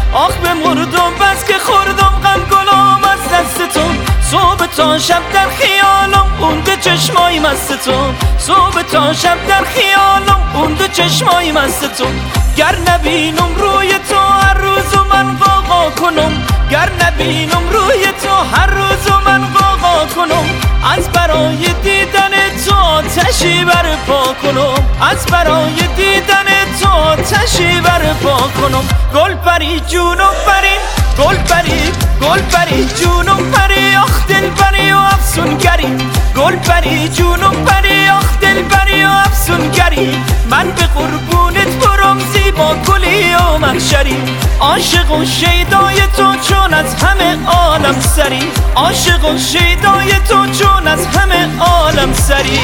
آخ به مردم بس که خوردم غم گلام از دست تو. صبح تا شب در خیالم اون دو چشمای مست تو. صبح تا شب در خیالم اون دو چشمای مست تو. گر نبینم روی تو هر روز من قاقا کنم. گر نبینم روی تو هر روز من قاقا کنم. از برای دیدن تو آتشی برپا کنم. از برای دیدن تو آتشی برپا کنم. گل پری جونم پری، گل پری، گل پری جونم پری، آخ دل پری و افسونگری. گل پری جونم پری، آخ دل پری و افسونگری. من به قربونت برم زیبا گلی و محشری. عاشق و شیدای تو چون از همه عالم سری. عاشق و شیدای تو چون از همه عالم سری.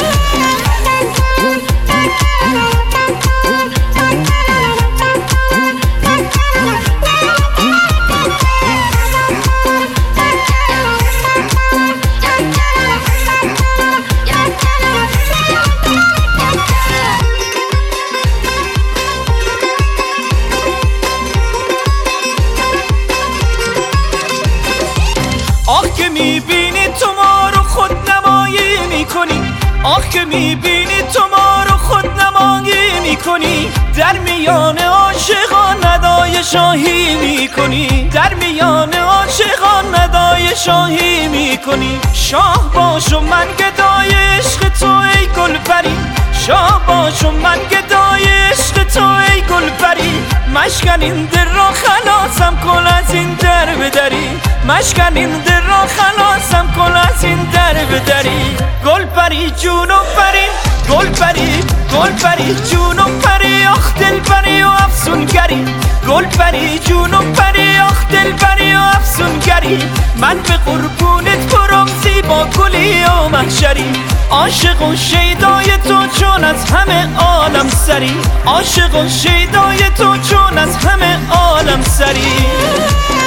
آخ که میبینی تو ما رو خود نمایی میکنی. آخ که میبینی تو ما رو خود نمایی میکنی. در میان عاشقان ندای شاهی میکنی. در میان عاشقان ندای شاهی میکنی. شاه باش و من گدای عشق تو ای گل پری. شاه باش و من گدای عشق تو ای گل پری. مشکن این در را خلاصم کن از این در بدری. مشکن این در را خلاصم کن از این در بدری. گل پری جونم پری، گل پری، گل پری جونم پری، آخ دل پری و افسونگری. گل پری جونم پری، آخ دل پری و افسونگری. من به قربونت برم زیبا گلی و محشری. عاشق و شیدای تو چون از همه عالم سری. عاشق و شیدای تو چون از همه عالم سری.